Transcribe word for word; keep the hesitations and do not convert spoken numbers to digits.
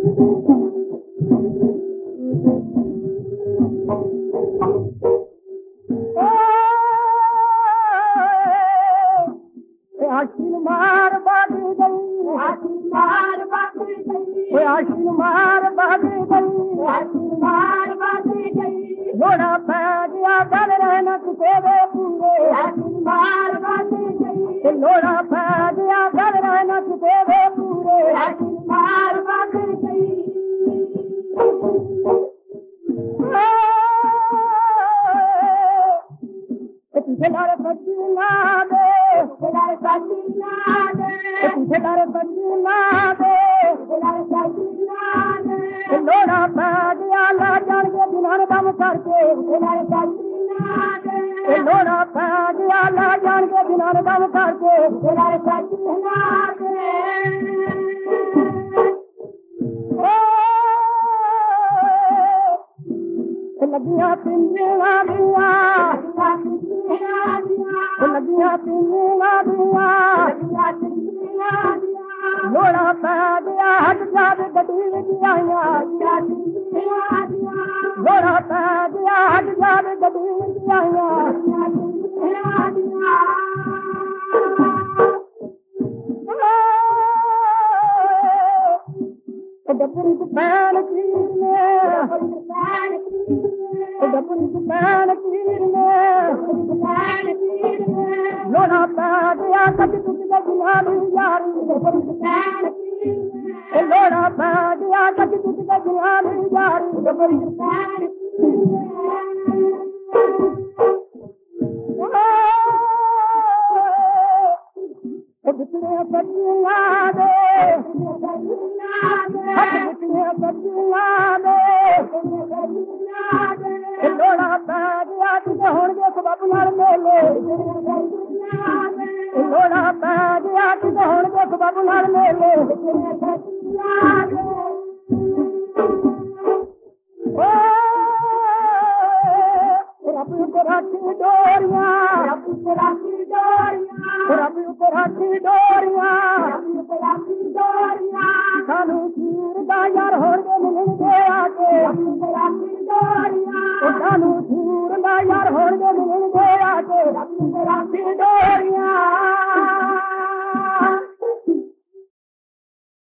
आशीन मार बागी गई आशीन मार बागी गई आशीन मार बागी गई आशीन मार बागी गई लोड़ा पै गया गल रहना तेरे पूरे आशीन मार बागी गई लोड़ा पै गया गल रहना तेरे पूरे आशीन मार बागी गई तुझे बचना दे तुझे बचना दे तुझे बचना दे बचना दे लोड़ा पै गया ला जान के बिना दम करके बचना दे लोड़ा पै गया ला जान के बिना दम करके बचना दे लगिया पिंजरा दिया लगिया पिंजरा दिया लोड़ा पै गया हट जावे गड्डी आया लोड़ा पै गया हट जावे गड्डी आया डबरी पैन चीर डबरी पैन चीर लोड़ा पै गया कट टुट गया यारी लोड़ा पै गया कट टुट गया यारी डबरी पैन बिछड़े बचना दे बिछड़े बचना दे लोड़ा पै गया किसे होणगे सबब नाल मेले लोड़ा पै गया किसे होणगे सबब नाल मेले रब को राखी डोरियां रब को राखी डोरियां रब को राखी डोरियां रब को राखी डोरियां सानू चीर दा यार होणगे मिलणगे आके